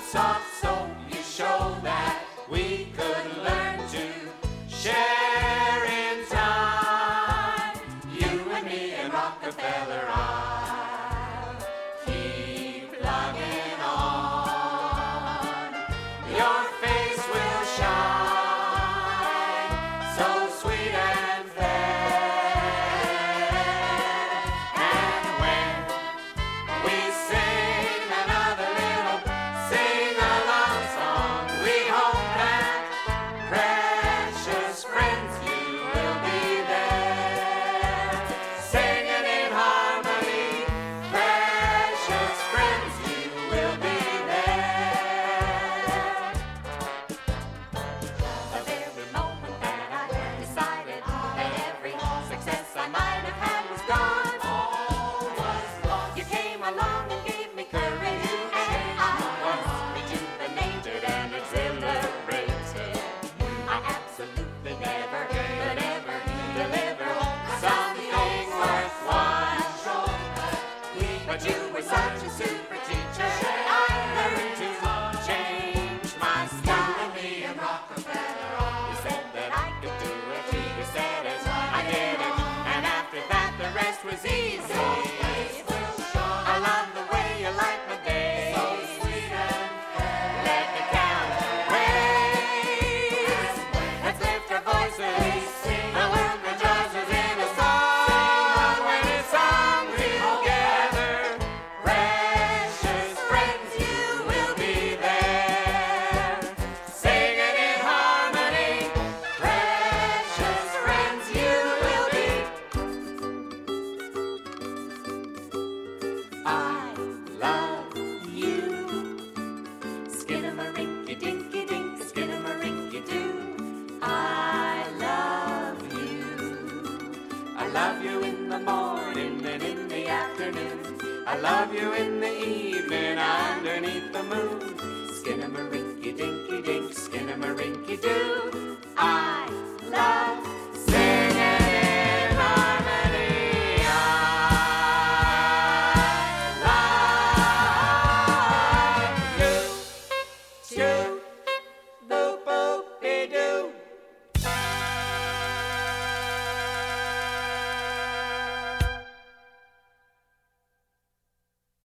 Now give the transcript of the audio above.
soft soap, you show that we could learn to share in time. You and me and Rockefeller I'll keep plugging on. Your face will shine so sweet and fair. And when we sing another little sing-along song, we hope that, precious friends, you will be there, singing in harmony. Precious friends, you will be there. The very moment that I decided that every success I might have had was gone, all was lost. You came along and gave me courage, and I was rejuvenated and exhilarated. I absolutely never could ever deliver something worthwhile. But you were such a super teacher, I learned to change my style. You and me and Rockefeller, you said that I could do it. You said it, I did it, and after that the rest was easy. I love the way you light my day. So sweet and fair. Let me count ways. Let's lift our voices. The world rejoices in a song when it's sung together. Precious friends, you will be there, singing in harmony. Precious friends, you will be. I love you. Skinnamarink-a-dinky-dink, skinnamarink-a-doo. I love you. I love you in the morning and in the afternoon. I love you in the evening underneath the moon. Skinnamarink-a-dinky-dink, skinnamarink-a-doo. I